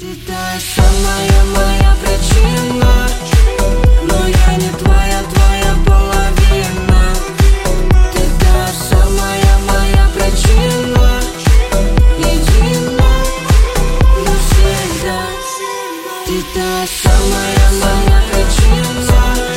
Ты та самая моя причина, но я не твоя половина. Ты та самая моя причина, едина навсегда. Ты та самая моя причина.